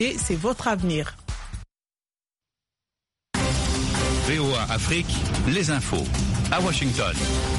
Et c'est votre avenir. VOA Afrique, les infos à Washington.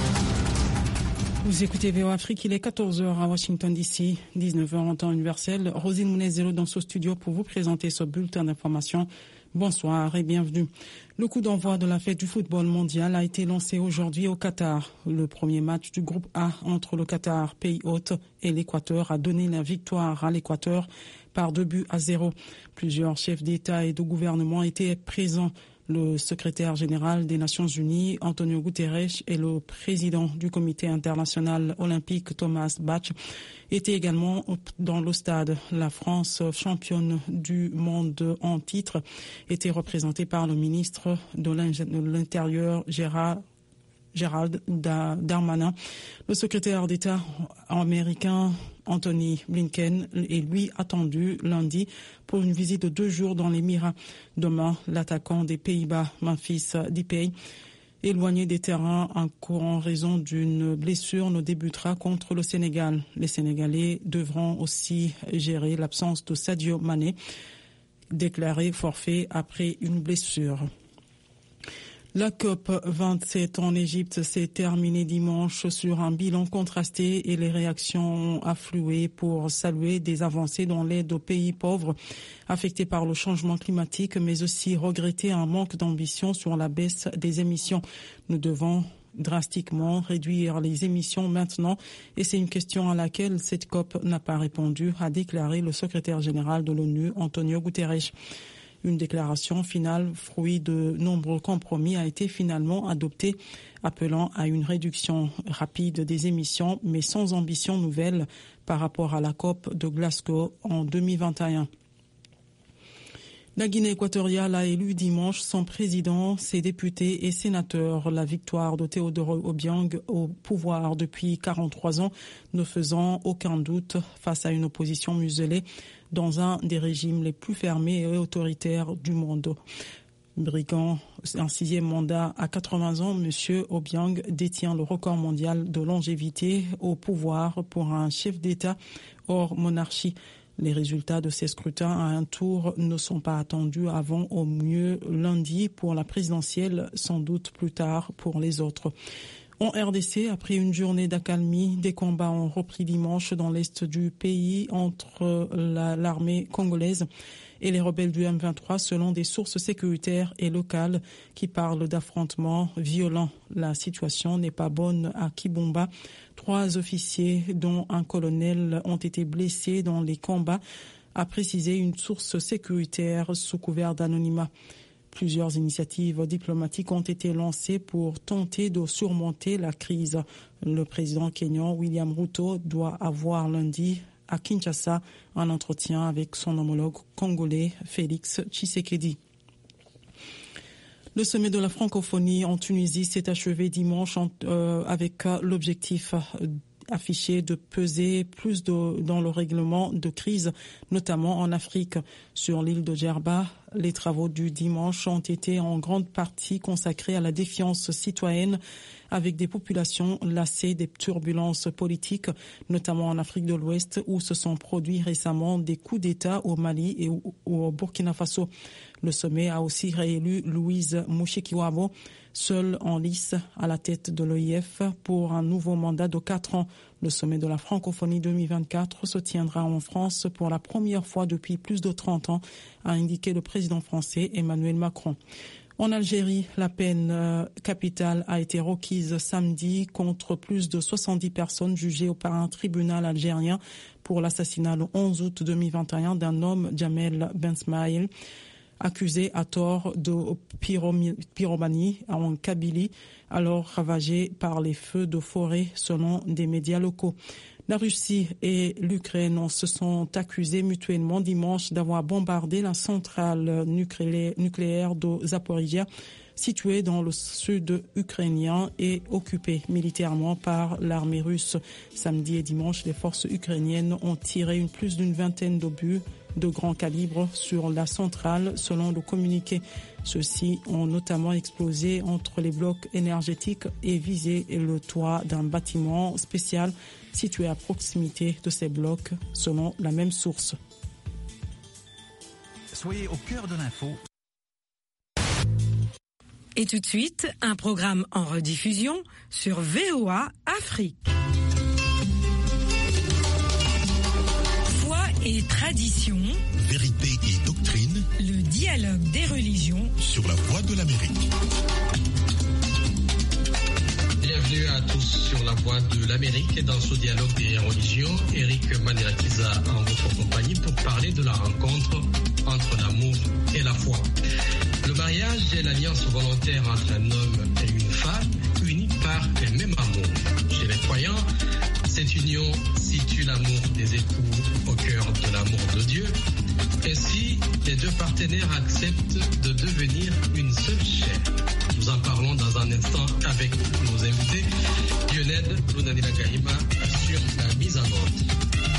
Vous écoutez VOA Afrique, il est 14h à Washington DC, 19h en temps universel. Rosine Mounez-Zélo dans ce studio pour vous présenter ce bulletin d'information. Bonsoir et bienvenue. Le coup d'envoi de la fête du football mondial a été lancé aujourd'hui au Qatar. Le premier match du groupe A entre le Qatar, pays hôte, et l'Équateur a donné la victoire à l'Équateur par 2-0. Plusieurs chefs d'État et de gouvernement étaient présents. Le secrétaire général des Nations Unies, Antonio Guterres, et le président du comité international olympique, Thomas Bach, étaient également dans le stade. La France, championne du monde en titre, était représentée par le ministre de l'Intérieur, Gérald Darmanin. Le secrétaire d'État américain Anthony Blinken est lui attendu lundi pour une visite de 2 jours dans l'Émirat. Demain, l'attaquant des Pays-Bas, Memphis Depay, éloigné des terrains en raison d'une blessure, ne débutera contre le Sénégal. Les Sénégalais devront aussi gérer l'absence de Sadio Mané, déclaré forfait après une blessure. La COP27 en Égypte s'est terminée dimanche sur un bilan contrasté et les réactions ont afflué pour saluer des avancées dans l'aide aux pays pauvres affectés par le changement climatique, mais aussi regretter un manque d'ambition sur la baisse des émissions. Nous devons drastiquement réduire les émissions maintenant et c'est une question à laquelle cette COP n'a pas répondu, a déclaré le secrétaire général de l'ONU, Antonio Guterres. Une déclaration finale, fruit de nombreux compromis, a été finalement adoptée, appelant à une réduction rapide des émissions, mais sans ambition nouvelle par rapport à la COP de Glasgow en 2021. La Guinée équatoriale a élu dimanche son président, ses députés et sénateurs. La victoire de Teodoro Obiang au pouvoir depuis 43 ans ne faisant aucun doute face à une opposition muselée dans un des régimes les plus fermés et autoritaires du monde. Brigand, un 6e mandat à 80 ans, M. Obiang détient le record mondial de longévité au pouvoir pour un chef d'État hors monarchie. Les résultats de ces scrutins à un tour ne sont pas attendus avant au mieux lundi pour la présidentielle, sans doute plus tard pour les autres. En RDC, après une journée d'accalmie, des combats ont repris dimanche dans l'est du pays entre l'armée congolaise et les rebelles du M23 selon des sources sécuritaires et locales qui parlent d'affrontements violents. La situation n'est pas bonne à Kibumba. 3 officiers, dont un colonel, ont été blessés dans les combats, a précisé une source sécuritaire sous couvert d'anonymat. Plusieurs initiatives diplomatiques ont été lancées pour tenter de surmonter la crise. Le président kényan William Ruto doit avoir lundi à Kinshasa un entretien avec son homologue congolais Félix Tshisekedi. Le sommet de la francophonie en Tunisie s'est achevé dimanche avec l'objectif affiché de peser plus dans le règlement de crise, notamment en Afrique. Sur l'île de Djerba, les travaux du dimanche ont été en grande partie consacrés à la défiance citoyenne avec des populations lassées des turbulences politiques, notamment en Afrique de l'Ouest où se sont produits récemment des coups d'État au Mali et au Burkina Faso. Le sommet a aussi réélu Louise Mushikiwabo, seule en lice à la tête de l'OIF pour un nouveau mandat de 4 ans. Le sommet de la francophonie 2024 se tiendra en France pour la première fois depuis plus de 30 ans, a indiqué le président français Emmanuel Macron. En Algérie, la peine capitale a été requise samedi contre plus de 70 personnes jugées par un tribunal algérien pour l'assassinat le 11 août 2021 d'un homme, Jamel Bensmaïl, accusé à tort de pyromanie en Kabylie, alors ravagée par les feux de forêt selon des médias locaux. La Russie et l'Ukraine se sont accusés mutuellement dimanche d'avoir bombardé la centrale nucléaire de Zaporizhia, située dans le sud ukrainien et occupée militairement par l'armée russe. Samedi et dimanche, les forces ukrainiennes ont tiré plus d'une vingtaine d'obus de grand calibre sur la centrale, selon le communiqué. Ceux-ci ont notamment explosé entre les blocs énergétiques et visé le toit d'un bâtiment spécial situé à proximité de ces blocs, selon la même source. Soyez au cœur de l'info. Et tout de suite, un programme en rediffusion sur VOA Afrique. Foi et tradition, vérité et doctrine, le dialogue des religions sur la Voix de l'Amérique. Bienvenue à tous sur la Voix de l'Amérique dans ce dialogue des religions. Eric Manirakiza en votre compagnie pour parler de la rencontre entre l'amour et la foi. Le mariage est l'alliance volontaire entre un homme et une femme, unis par un même amour. Chez les croyants, cette union situe l'amour des époux au cœur de l'amour de Dieu. Ainsi, les deux partenaires acceptent de devenir une seule chair. Nous en parlons dans un instant avec nos invités. Lionel Lunanila Gaïma sur la mise en ordre.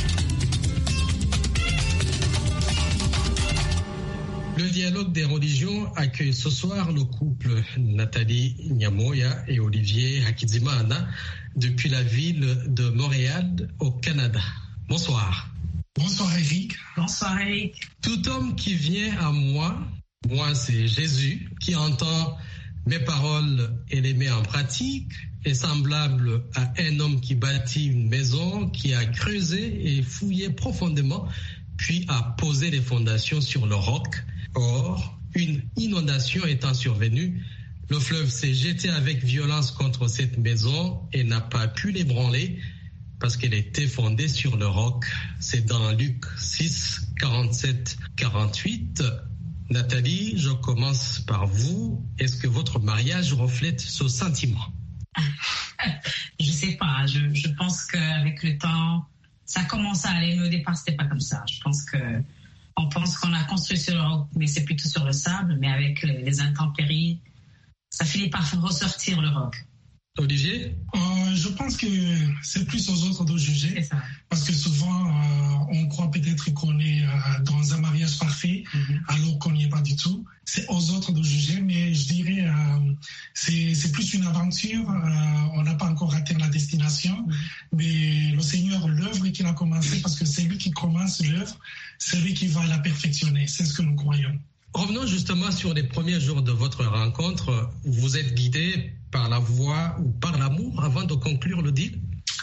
Le dialogue des religions accueille ce soir le couple Nathalie Nyamoya et Olivier Hakizimana depuis la ville de Montréal au Canada. Bonsoir. Bonsoir Eric. Bonsoir Eric. Tout homme qui vient à moi c'est Jésus, qui entend mes paroles et les met en pratique, est semblable à un homme qui bâtit une maison, qui a creusé et fouillé profondément, puis a posé les fondations sur le roc. Or, une inondation étant survenue, le fleuve s'est jeté avec violence contre cette maison et n'a pas pu l'ébranler parce qu'elle était fondée sur le roc. C'est dans Luc 6, 47, 48. Nathalie, je commence par vous. Est-ce que votre mariage reflète ce sentiment? Je sais pas. Je pense qu'avec le temps, ça commence à aller. Mais au départ, c'était pas comme ça. On pense qu'on a construit sur le roc, mais c'est plutôt sur le sable. Mais avec les intempéries, ça finit par ressortir le roc. Olivier? Je pense que c'est plus aux autres de juger. C'est ça. Parce que souvent, on croit peut-être qu'on est dans un mariage parfait, alors qu'on n'y est pas du tout. C'est aux autres de juger, mais je dirais c'est plus une aventure. On n'a pas encore atteint la destination, mais le Seigneur, l'œuvre qu'il a commencé, parce que c'est lui qui commence l'œuvre, c'est lui qui va la perfectionner. C'est ce que nous croyons. Revenons justement sur les premiers jours de votre rencontre. Vous êtes guidé par la voix ou par l'amour avant de conclure le deal?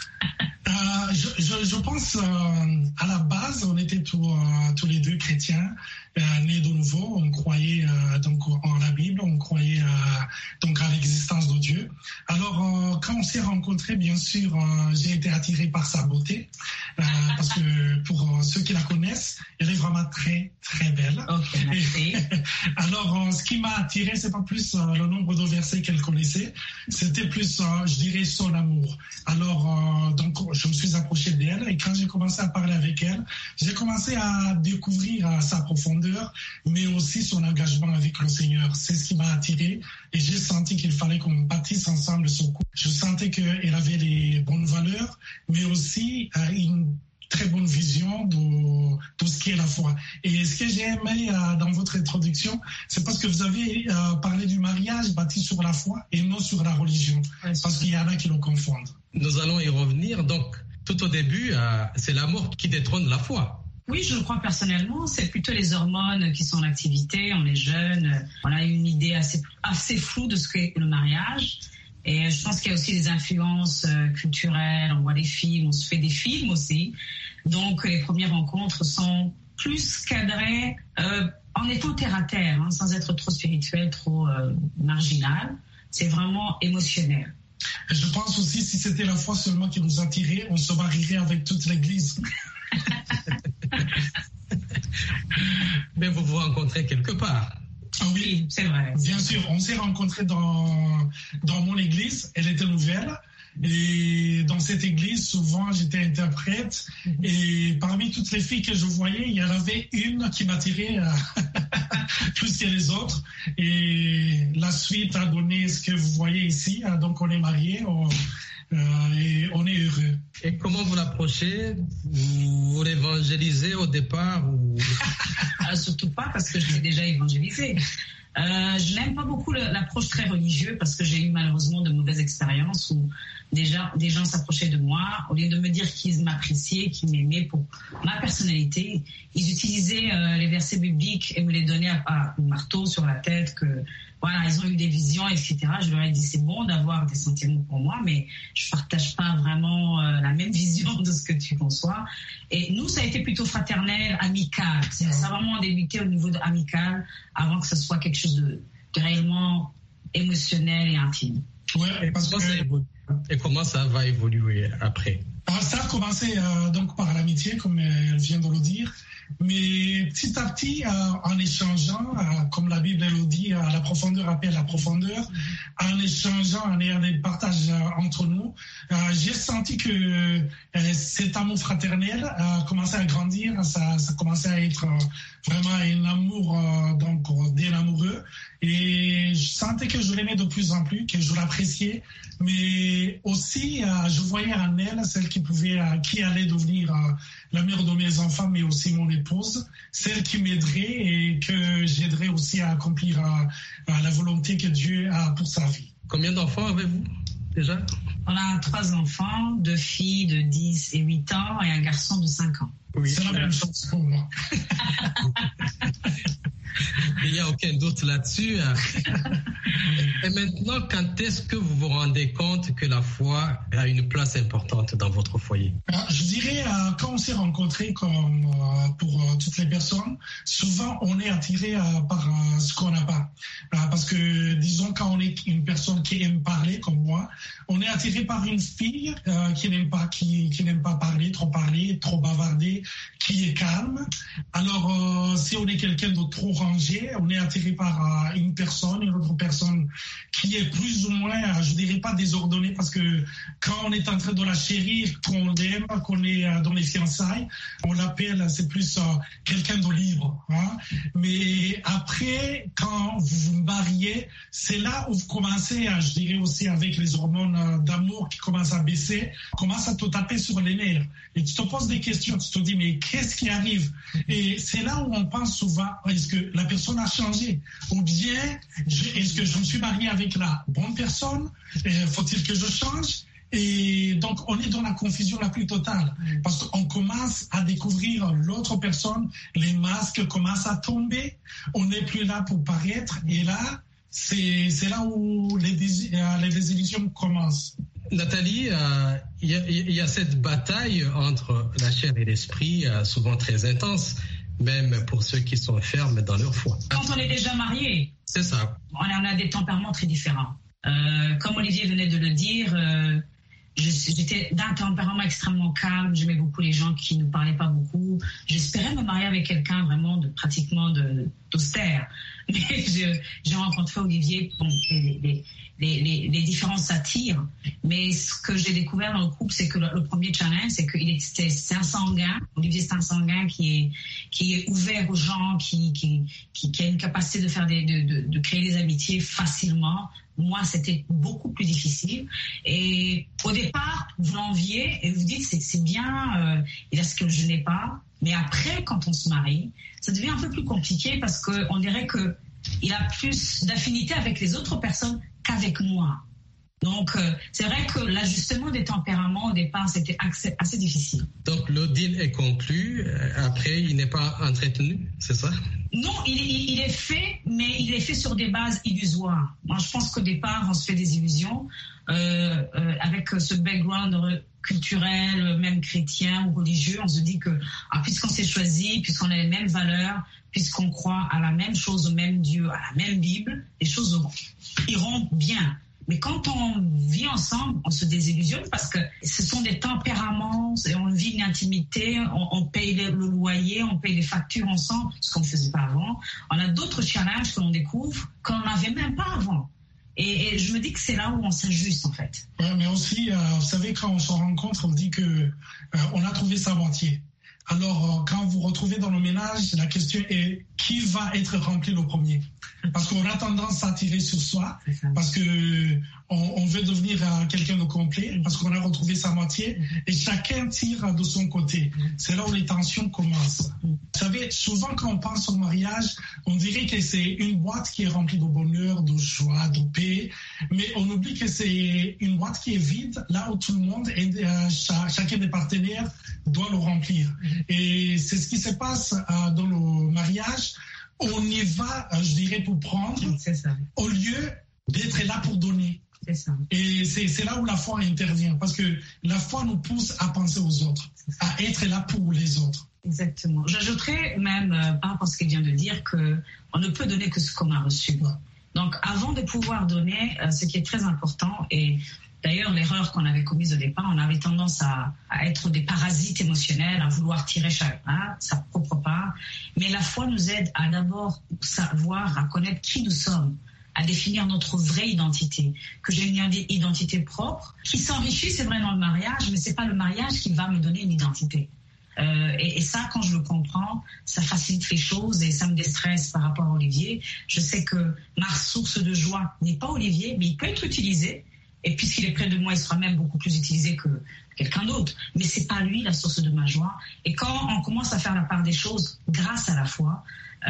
Je pense à la base, on était tous les deux chrétiens, nés de nouveau. On croyait donc en la Bible, on croyait donc à l'existence de Dieu. Alors quand on s'est rencontrés, bien sûr, j'ai été attiré par sa beauté, parce que pour ceux qui la connaissent, elle est vraiment très très belle. Okay, merci. Alors ce qui m'a attiré, c'est pas plus le nombre de versets qu'elle connaissait, c'était plus, je dirais, son amour. Alors donc je me suis approché d'elle et quand j'ai commencé à parler avec elle, j'ai commencé à découvrir sa profondeur, mais aussi son engagement avec le Seigneur. C'est ce qui m'a attiré et j'ai senti qu'il fallait qu'on bâtisse ensemble ce couple. Je sentais qu'elle avait les bonnes valeurs, mais aussi une très bonne vision de tout ce qui est la foi. Et ce que j'ai aimé dans votre introduction, c'est parce que vous avez parlé du mariage bâti sur la foi et non sur la religion, parce qu'il y en a qui le confondent. Nous allons y revenir. Donc, tout au début, c'est l'amour qui détrône la foi. Oui, je le crois personnellement. C'est plutôt les hormones qui sont en activité. On est jeunes, on a une idée assez floue de ce qu'est le mariage. Et je pense qu'il y a aussi des influences culturelles. On voit des films, on se fait des films aussi. Donc, les premières rencontres sont plus cadrées en étant terre à terre, sans être trop spirituel, trop marginal. C'est vraiment émotionnel. Je pense aussi, si c'était la foi seulement qui nous attirait, on se marierait avec toute l'Église. Mais vous vous rencontrez quelque part. Ah oui, c'est vrai. Bien sûr, on s'est rencontrés dans mon église, elle était nouvelle. Et dans cette église, souvent, j'étais interprète. Et parmi toutes les filles que je voyais, il y en avait une qui m'attirait plus que les autres. Et la suite a donné ce que vous voyez ici. Donc, on est mariés et on est heureux. Et comment vous l'approchez? Vous l'évangélisez au départ ou... Surtout pas, parce que je l'ai déjà évangélisé. Je n'aime pas beaucoup l'approche très religieuse parce que j'ai eu malheureusement de mauvaises expériences où des gens s'approchaient de moi, au lieu de me dire qu'ils m'appréciaient, qu'ils m'aimaient pour ma personnalité, ils utilisaient les versets bibliques et me les donnaient à marteau sur la tête, que voilà, ils ont eu des visions, etc. Je leur ai dit, c'est bon d'avoir des sentiments pour moi, mais je partage pas vraiment la même vision de ce que tu conçois. Et nous, ça a été plutôt fraternel, amical. Ça a vraiment débuté au niveau de amical, avant que ce soit quelque chose de réellement émotionnel et intime. Ouais, et comment ça va évoluer après? Alors ça a commencé donc par l'amitié, comme elle vient de le dire, mais petit à petit, en échangeant, comme la Bible le dit, la profondeur appelle la profondeur, en échangeant, en ayant des partages entre nous, j'ai senti que cet amour fraternel commençait à grandir, ça commençait à être vraiment un amour donc d'un amoureux, et je sentais que je l'aimais de plus en plus, que je l'appréciais, mais aussi je voyais en elle celle qui allait devenir la mère de mes enfants, mais aussi mon épouse, celle qui m'aiderait et que j'aiderais aussi à accomplir la volonté que Dieu a pour sa vie. Combien d'enfants avez-vous déjà? On a 3 enfants, 2 filles de 10 et 8 ans et un garçon de 5 ans. Oui, c'est la même chose pour moi. Il n'y a aucun doute là-dessus. Et maintenant, quand est-ce que vous vous rendez compte que la foi a une place importante dans votre foyer? Je dirais, quand on s'est rencontrés, comme pour toutes les personnes, souvent on est attiré par ce qu'on n'a pas. Parce que, disons, quand on est une personne qui aime parler, comme moi, on est attiré par une fille qui n'aime pas parler, trop bavarder, qui est calme. Alors, si on est quelqu'un de trop rangé, on est attiré par une autre personne qui est plus ou moins, je dirais pas désordonnée, parce que quand on est en train de la chérir, qu'on l'aime, qu'on est dans les fiançailles, on l'appelle, c'est plus quelqu'un de libre. Hein? Mais après, quand vous vous mariez, c'est là où vous commencez, je dirais aussi avec les hormones d'amour qui commencent à baisser, commencent à te taper sur les nerfs. Et tu te poses des questions, tu te dis, mais qu'est-ce qui arrive? Et c'est là où on pense souvent, est-ce que la personne a changé? Ou bien, est-ce que je me suis marié avec la bonne personne? Faut-il que je change? Et donc, on est dans la confusion la plus totale. Parce qu'on commence à découvrir l'autre personne, les masques commencent à tomber, on n'est plus là pour paraître. Et là, c'est là où les désillusions commencent. Nathalie, il y a cette bataille entre la chair et l'esprit, souvent très intense, même pour ceux qui sont fermes dans leur foi. Quand on est déjà marié, c'est ça. On a des tempéraments très différents. Comme Olivier venait de le dire, j'étais d'un tempérament extrêmement calme, j'aimais beaucoup les gens qui ne parlaient pas beaucoup. J'espérais me marier avec quelqu'un vraiment d'austère. Mais j'ai rencontré Olivier, bon, les différences s'attirent. Mais ce que j'ai découvert dans le couple, c'est que le premier challenge, c'est c'est un sanguin. Olivier, c'est un sanguin qui est ouvert aux gens, qui a une capacité de créer des amitiés facilement. Moi, c'était beaucoup plus difficile. Et au départ, vous l'enviez et vous dites c'est bien, il a ce que je n'ai pas. Mais après, quand on se marie, ça devient un peu plus compliqué parce qu'on dirait qu'il a plus d'affinité avec les autres personnes qu'avec moi. Donc, c'est vrai que l'ajustement des tempéraments au départ, c'était assez difficile. Donc, le deal est conclu. Après, il n'est pas entretenu, c'est ça? Non, il est fait, mais il est fait sur des bases illusoires. Moi, je pense qu'au départ, on se fait des illusions avec ce background culturel, même chrétien ou religieux. On se dit que puisqu'on s'est choisi, puisqu'on a les mêmes valeurs, puisqu'on croit à la même chose, au même Dieu, à la même Bible, les choses iront bien. Mais quand on vit ensemble, on se désillusionne parce que ce sont des tempéraments, on vit une intimité, on paye le loyer, on paye les factures ensemble, ce qu'on ne faisait pas avant. On a d'autres challenges que l'on découvre qu'on n'avait même pas avant. Et je me dis que c'est là où on s'ajuste en fait. Ouais, mais aussi, vous savez, quand on se rencontre, on dit qu'on a trouvé sa moitié. Alors, quand vous retrouvez dans le ménage, la question est qui va être rempli le premier? Parce qu'on a tendance à tirer sur soi, parce qu'on veut devenir quelqu'un de complet, parce qu'on a retrouvé sa moitié, et chacun tire de son côté. C'est là où les tensions commencent. Vous savez, souvent quand on pense au mariage, on dirait que c'est une boîte qui est remplie de bonheur, de joie, de paix, mais on oublie que c'est une boîte qui est vide, là où tout le monde, chacun des partenaires doit le remplir. Et c'est ce qui se passe dans le mariage. On y va, je dirais, pour prendre, au lieu d'être là pour donner. C'est ça. Et c'est là où la foi intervient, parce que la foi nous pousse à penser aux autres, à être là pour les autres. Exactement. J'ajouterais même, par rapport à ce qu'il vient de dire, qu'on ne peut donner que ce qu'on a reçu. Donc, avant de pouvoir donner, ce qui est très important, et d'ailleurs, l'erreur qu'on avait commise au départ, on avait tendance à être des parasites émotionnels, à vouloir tirer sa propre part. Mais la foi nous aide à d'abord savoir, à connaître qui nous sommes, à définir notre vraie identité, que j'ai une identité propre, qui s'enrichit, c'est vrai, dans le mariage, mais c'est pas le mariage qui va me donner une identité. Et ça, quand je le comprends, ça facilite les choses et ça me déstresse par rapport à Olivier. Je sais que ma source de joie n'est pas Olivier, mais il peut être utilisé. Et puisqu'il est près de moi, il sera même beaucoup plus utilisé que quelqu'un d'autre. Mais c'est pas lui la source de ma joie. Et quand on commence à faire la part des choses grâce à la foi,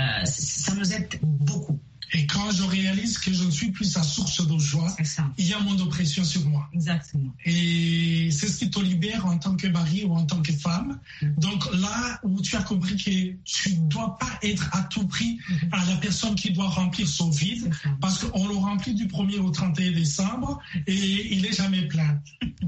ça nous aide beaucoup. Et quand je réalise que je ne suis plus sa source de joie, il y a moins de pression sur moi. Exactement. Et c'est ce qui te libère en tant que mari ou en tant que femme. Donc là où tu as compris que tu ne dois pas être à tout prix à la personne qui doit remplir son vide, parce qu'on le remplit du 1er au 31 décembre et il n'est jamais plein.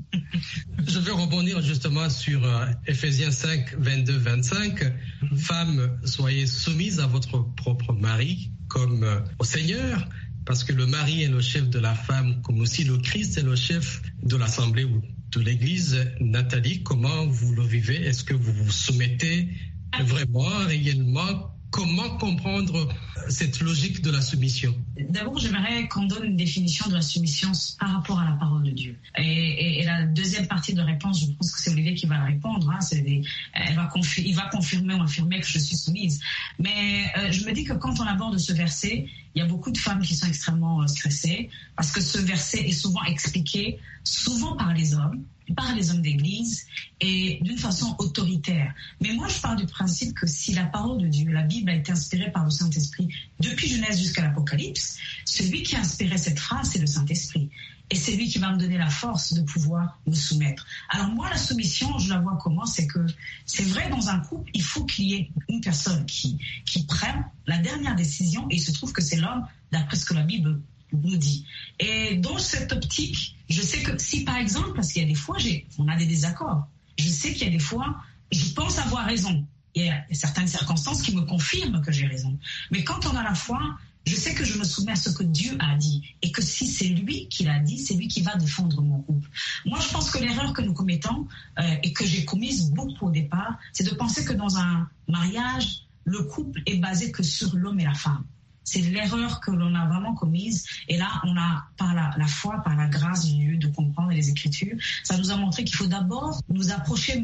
Je veux rebondir justement sur Ephésiens 5, 22-25. Femmes, soyez soumises à votre propre mari comme au Seigneur, parce que le mari est le chef de la femme, comme aussi le Christ est le chef de l'Assemblée ou de l'Église. Nathalie, comment vous le vivez? Est-ce que vous vous soumettez vraiment, réellement? Comment comprendre cette logique de la soumission? D'abord, j'aimerais qu'on donne une définition de la soumission par rapport à la parole de Dieu. Et la deuxième partie de réponse, je pense que c'est Olivier qui va la répondre. Il va confirmer ou affirmer que je suis soumise. Mais je me dis que quand on aborde ce verset, il y a beaucoup de femmes qui sont extrêmement stressées parce que ce verset est souvent expliqué, souvent par les hommes d'église et d'une façon autoritaire. Mais moi, je pars du principe que si la parole de Dieu, la Bible a été inspirée par le Saint-Esprit depuis Genèse jusqu'à l'Apocalypse, celui qui a inspiré cette phrase, c'est le Saint-Esprit. Et c'est lui qui va me donner la force de pouvoir me soumettre. Alors moi, la soumission, je la vois comment? C'est que c'est vrai, dans un couple, il faut qu'il y ait une personne qui prenne la dernière décision, et il se trouve que c'est l'homme, d'après ce que la Bible nous dit. Et dans cette optique, je sais que si par exemple, parce qu'il y a des fois, on a des désaccords, je sais qu'il y a des fois, je pense avoir raison. Il y a certaines circonstances qui me confirment que j'ai raison. Mais quand on a la foi, je sais que je me soumets à ce que Dieu a dit et que si c'est lui qui l'a dit, c'est lui qui va défendre mon couple. Moi, je pense que l'erreur que nous commettons et que j'ai commise beaucoup au départ, c'est de penser que dans un mariage, le couple est basé que sur l'homme et la femme. C'est l'erreur que l'on a vraiment commise. Et là, on a, par la foi, par la grâce de Dieu, de comprendre les Écritures, ça nous a montré qu'il faut d'abord nous approcher,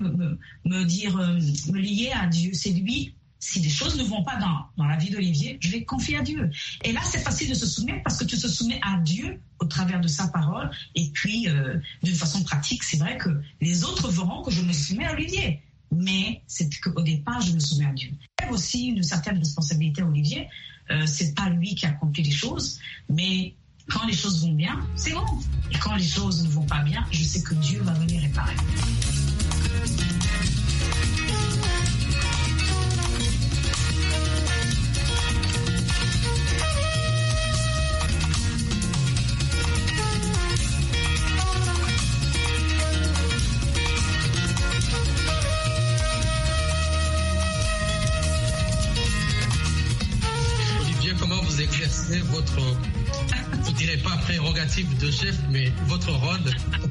me lier à Dieu. C'est lui. Si les choses ne vont pas dans la vie d'Olivier, je vais confier à Dieu. Et là, c'est facile de se soumettre parce que tu te soumets à Dieu au travers de sa parole. Et puis, d'une façon pratique, c'est vrai que les autres verront que je me soumets à Olivier. Mais c'est qu'au départ, je me soumets à Dieu. Il y a aussi une certaine responsabilité à Olivier. C'est pas lui qui accomplit les choses, mais quand les choses vont bien, c'est bon. Et quand les choses ne vont pas bien, je sais que Dieu va venir réparer. Votre, je ne dirais pas prérogative de chef, mais votre rôle.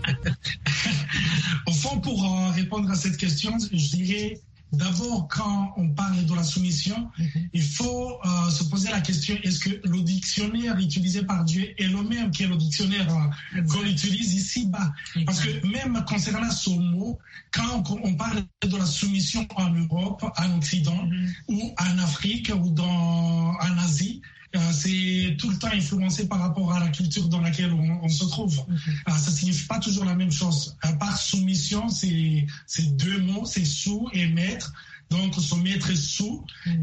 Au fond, pour répondre à cette question, je dirais d'abord, quand on parle de la soumission, il faut se poser la question, est-ce que le dictionnaire utilisé par Dieu est le même que le dictionnaire qu'on utilise ici-bas? Parce que même concernant ce mot, quand on parle de la soumission en Europe, en Occident, ou en Afrique, ou en Asie, c'est tout le temps influencé par rapport à la culture dans laquelle on se trouve. Ça signifie pas toujours la même chose. Par soumission, c'est deux mots, c'est sous et maître. Donc, se mettre sous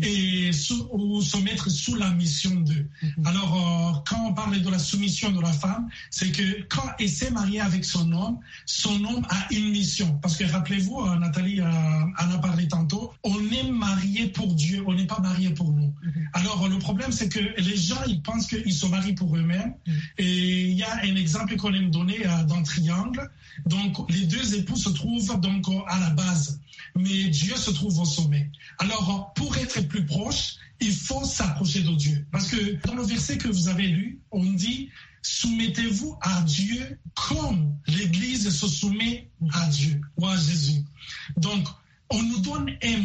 ou se mettre sous la mission d'eux. Alors, quand on parle de la soumission de la femme, c'est que quand elle s'est mariée avec son homme a une mission. Parce que rappelez-vous, Nathalie en a parlé tantôt, on est marié pour Dieu, on n'est pas marié pour nous. Alors, le problème, c'est que les gens, ils pensent qu'ils se marient pour eux-mêmes. Et il y a un exemple qu'on aime donner dans Triangle. Donc, les deux époux se trouvent donc à la base, mais Dieu se trouve au sommet. Alors, pour être plus proche, il faut s'approcher de Dieu. Parce que dans le verset que vous avez lu, on dit « Soumettez-vous à Dieu comme l'Église se soumet à Dieu ou à Jésus ». Donc, on nous donne un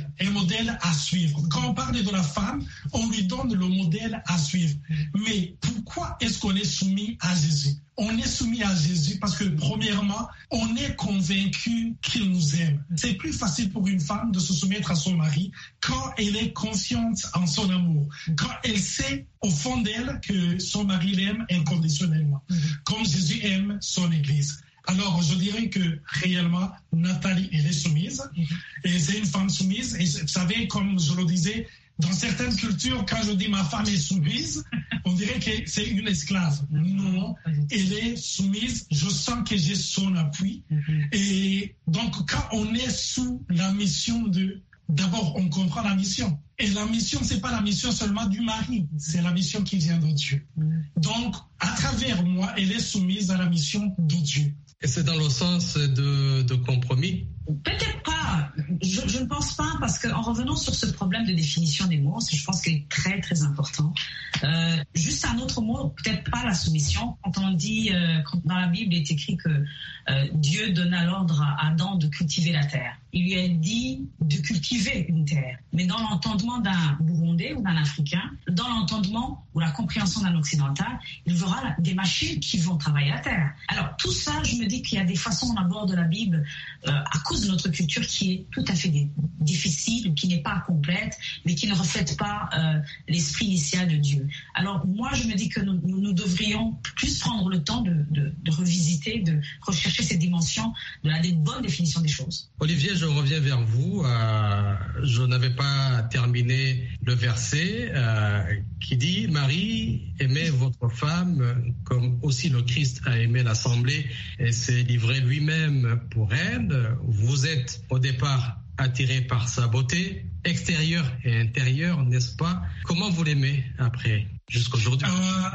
modèle à suivre. Quand on parle de la femme, on lui donne le modèle à suivre. Mais pourquoi est-ce qu'on est soumis à Jésus? On est soumis à Jésus parce que, premièrement, on est convaincu qu'il nous aime. C'est plus facile pour une femme de se soumettre à son mari quand elle est consciente en son amour, quand elle sait au fond d'elle que son mari l'aime inconditionnellement, comme Jésus aime son Église. Alors, je dirais que réellement, Nathalie, elle est soumise. Et c'est une femme soumise. Et vous savez, comme je le disais, dans certaines cultures, quand je dis ma femme est soumise, on dirait que c'est une esclave. Non, elle est soumise. Je sens que j'ai son appui. Et donc, quand on est sous la mission d'abord, on comprend la mission. Et la mission, c'est pas la mission seulement du mari, c'est la mission qui vient de Dieu. Donc, à travers moi, elle est soumise à la mission de Dieu. Et c'est dans le sens de compromis? Peut-être pas. Je ne pense pas, parce qu'en revenant sur ce problème de définition des mots, je pense qu'il est très, très important. Juste un autre mot, peut-être pas la soumission. Quand on dit, quand dans la Bible, il est écrit que Dieu donna l'ordre à Adam de cultiver la terre. Il lui a dit de cultiver une terre. Mais dans l'entendement d'un Burundais ou d'un Africain, dans l'entendement ou la compréhension d'un Occidental, il verra des machines qui vont travailler la terre. Alors tout ça, je me dis qu'il y a des façons on aborde la Bible à cause de notre culture qui est tout à fait difficile, qui n'est pas complète, mais qui ne reflète pas l'esprit initial de Dieu. Alors moi, je me dis que nous devrions plus prendre le temps de revisiter, de rechercher cette dimension de la bonne définition des choses. Olivier, je reviens vers vous. Je n'avais pas terminé le verset qui dit « Marie, aimez votre femme comme aussi le Christ a aimé l'Assemblée et s'est livré lui-même pour elle. Vous êtes au départ attiré par sa beauté extérieure et intérieure, n'est-ce pas? Comment vous l'aimez après, jusqu'aujourd'hui?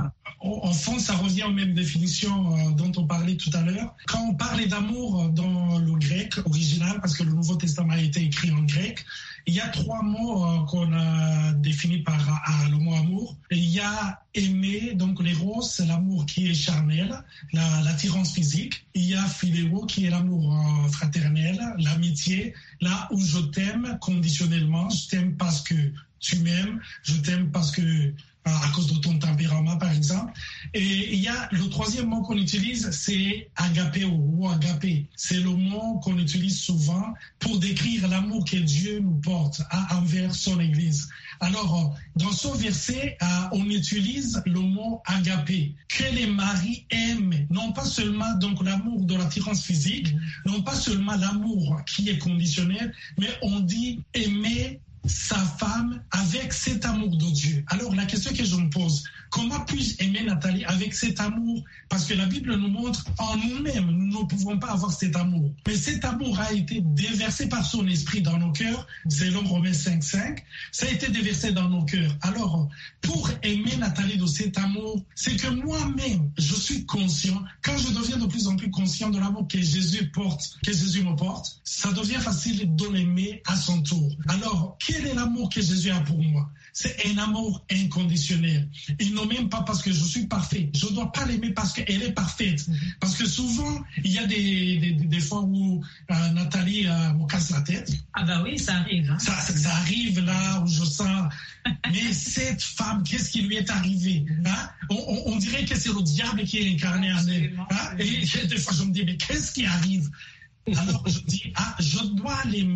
En fond, ça revient aux mêmes définitions dont on parlait tout à l'heure. Quand on parlait d'amour dans le grec original, parce que le Nouveau Testament a été écrit en grec, il y a trois mots qu'on a définis par le mot amour. Il y a aimer, donc l'éros, c'est l'amour qui est charnel, l'attirance physique. Il y a philéo, qui est l'amour fraternel, l'amitié, là où je t'aime conditionnellement. Je t'aime parce que tu m'aimes, je t'aime parce que à cause de ton tempérament, par exemple. Et il y a le troisième mot qu'on utilise, c'est agapéo ou agapé. C'est le mot qu'on utilise souvent pour décrire l'amour que Dieu nous porte envers son Église. Alors, dans ce verset, on utilise le mot agapé, que les maris aiment, non pas seulement donc l'amour de l'attirance physique, non pas seulement l'amour qui est conditionnel, mais on dit aimer sa femme avec cet amour de Dieu. Alors la question que je me pose, comment puis-je aimer Nathalie avec cet amour? Parce que la Bible nous montre en nous-mêmes, nous ne pouvons pas avoir cet amour. Mais cet amour a été déversé par son esprit dans nos cœurs, selon Romains 5:5. Ça a été déversé dans nos cœurs. Alors, pour aimer Nathalie de cet amour, c'est que moi-même, je suis conscient, quand je deviens de plus en plus conscient de l'amour que Jésus porte, que Jésus me porte, ça devient facile de l'aimer à son tour. Alors, quel est l'amour que Jésus a pour moi? C'est un amour inconditionnel. Il ne m'aime pas parce que je suis parfait. Je ne dois pas l'aimer parce qu'elle est parfaite. Parce que souvent, il y a des fois où Nathalie me casse la tête. Ah bah oui, ça arrive. Hein. Ça arrive là où je sens, mais cette femme, qu'est-ce qui lui est arrivé? Hein? On dirait que c'est le diable qui est incarné en elle. Hein? Et des fois, je me dis, mais qu'est-ce qui arrive? Alors je dis, je dois l'aimer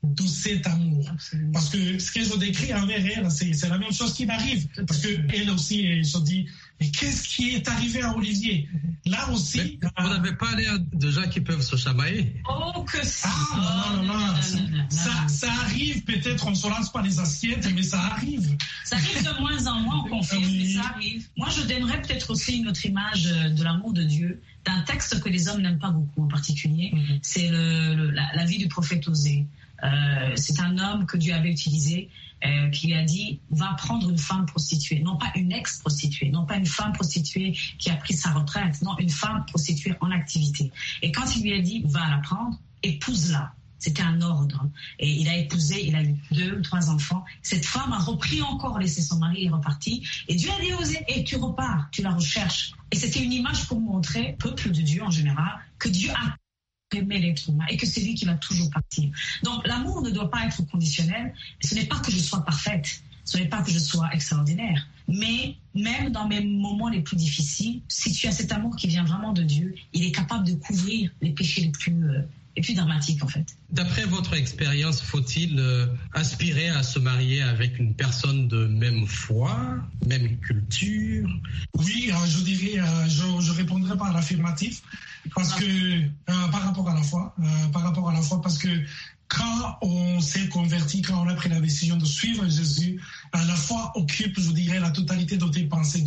de cet amour. Parce que ce que je décris envers elle, c'est la même chose qui m'arrive. Parce qu'elle aussi, je dis, mais qu'est-ce qui est arrivé à Olivier? Là aussi... Vous n'avez pas l'air de gens qui peuvent se chamailler. Oh, que ça! Non. Ça arrive, peut-être, on ne se lance pas les assiettes, mais ça arrive. Ça arrive de moins en moins, on confirme, mais ça arrive. Moi, je donnerais peut-être aussi une autre image de l'amour de Dieu, d'un texte que les hommes n'aiment pas beaucoup en particulier. C'est la vie du prophète Osée. C'est un homme que Dieu avait utilisé, qui lui a dit, va prendre une femme prostituée, non pas une ex-prostituée, non pas une femme prostituée qui a pris sa retraite, non, une femme prostituée en activité. Et quand il lui a dit, va la prendre, épouse-la. C'était un ordre. Et il a épousé, il a eu 2 ou 3 enfants. Cette femme a repris encore, laissé son mari et est repartie. Et Dieu a dit aux et tu repars, tu la recherches. Et c'était une image pour montrer, peuple de Dieu en général, que Dieu a aimé l'être humain et que c'est lui qui va toujours partir. Donc l'amour ne doit pas être conditionnel. Ce n'est pas que je sois parfaite, ce n'est pas que je sois extraordinaire. Mais même dans mes moments les plus difficiles, si tu as cet amour qui vient vraiment de Dieu, il est capable de couvrir les péchés les plus dramatiques en fait. D'après votre expérience, faut-il aspirer à se marier avec une personne de même foi, même culture? Oui, je dirais, je répondrai par l'affirmatif, parce que par rapport à la foi, parce que quand on s'est converti, quand on a pris la décision de suivre Jésus, la foi occupe, je dirais, la totalité de tes pensées,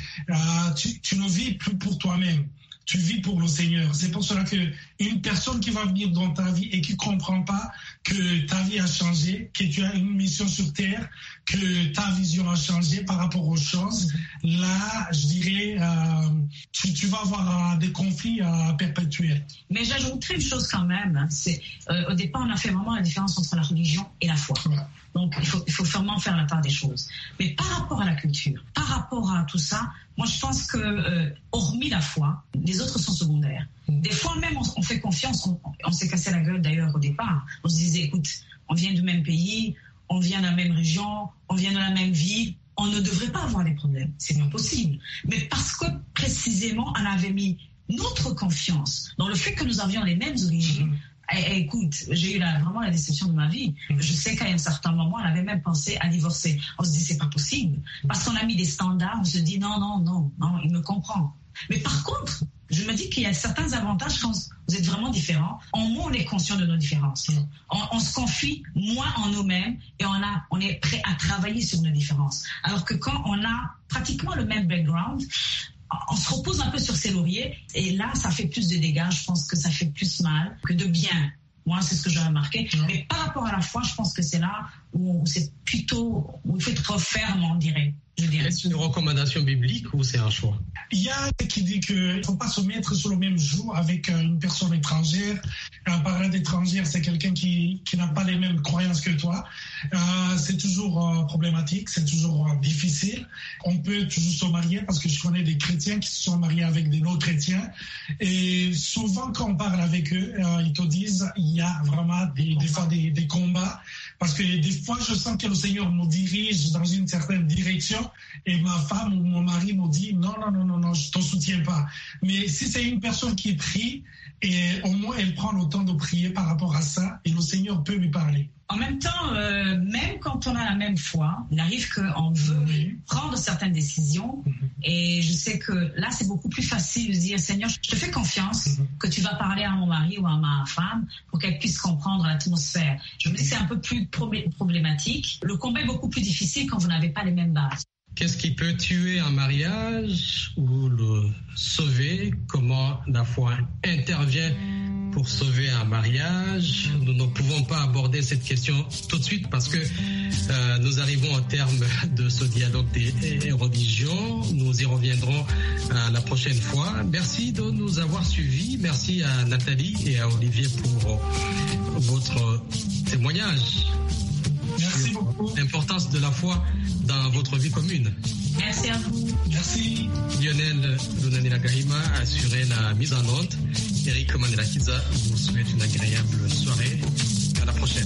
tu ne vis plus pour toi-même. Tu vis pour le Seigneur. C'est pour cela qu'une personne qui va venir dans ta vie et qui ne comprend pas que ta vie a changé, que tu as une mission sur terre, que ta vision a changé par rapport aux choses, là, je dirais, tu vas avoir des conflits perpétuels. Mais j'ajouterais une chose quand même. C'est, au départ, on a fait vraiment la différence entre la religion et la foi. Ouais. Donc, il faut vraiment faire la part des choses. Mais par rapport à la culture, par rapport à tout ça, moi, je pense que, hormis la foi, les autres sont secondaires. Des fois, même, on fait confiance. On s'est cassé la gueule, d'ailleurs, au départ. On se disait, écoute, on vient du même pays, on vient de la même région, on vient de la même ville. On ne devrait pas avoir des problèmes. C'est pas possible. Mais parce que, précisément, on avait mis notre confiance dans le fait que nous avions les mêmes origines. Écoute, j'ai eu vraiment la déception de ma vie. Je sais qu'à un certain moment, on avait même pensé à divorcer. On se dit, c'est pas possible. Parce qu'on a mis des standards, on se dit, non, il me comprend. Mais par contre, je me dis qu'il y a certains avantages quand vous êtes vraiment différents. En moins, on est conscient de nos différences. On se confie moins en nous-mêmes et on est prêt à travailler sur nos différences. Alors que quand on a pratiquement le même background, on se repose un peu sur ses lauriers et là, ça fait plus de dégâts. Je pense que ça fait plus mal que de bien. Moi, c'est ce que j'ai remarqué. Mais par rapport à la foi, je pense que c'est là où c'est plutôt, où il faut être ferme, on dirait. Est-ce une recommandation biblique ou c'est un choix? Il y a qui dit qu'il ne faut pas se mettre sur le même jour avec une personne étrangère. Parler d'étrangère, c'est quelqu'un qui n'a pas les mêmes croyances que toi. C'est toujours problématique, c'est toujours difficile. On peut toujours se marier parce que je connais des chrétiens qui se sont mariés avec des non-chrétiens. Et souvent, quand on parle avec eux, ils te disent il y a vraiment des fois des combats. Parce que des fois, je sens que le Seigneur nous dirige dans une certaine direction et ma femme ou mon mari me dit non, je ne te soutiens pas. Mais si c'est une personne qui prie, et au moins elle prend le temps de prier par rapport à ça et le Seigneur peut lui parler. En même temps, même quand on a la même foi, il arrive qu'on veut prendre certaines décisions. Et je sais que là, c'est beaucoup plus facile de dire, Seigneur, je te fais confiance que tu vas parler à mon mari ou à ma femme pour qu'elle puisse comprendre l'atmosphère. Je me dis que c'est un peu plus problématique. Le combat est beaucoup plus difficile quand vous n'avez pas les mêmes bases. Qu'est-ce qui peut tuer un mariage ou le sauver? Comment la foi intervient pour sauver un mariage? Nous ne pouvons pas aborder cette question tout de suite parce que nous arrivons au terme de ce dialogue des religions. Nous y reviendrons la prochaine fois. Merci de nous avoir suivis. Merci à Nathalie et à Olivier pour votre témoignage. Merci beaucoup. L'importance de la foi dans votre vie commune. Merci à vous. Merci. Lionel Lunanila Gahima a assuré la mise en onde. Eric Mandela Kiza vous souhaite une agréable soirée. À la prochaine.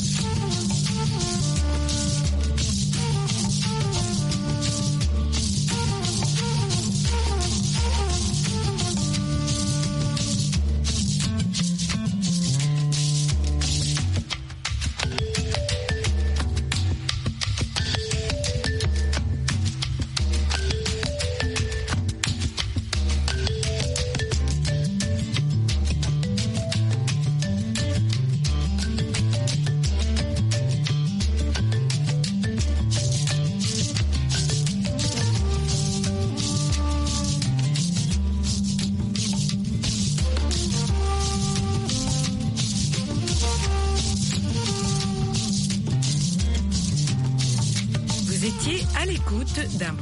à l'écoute d'un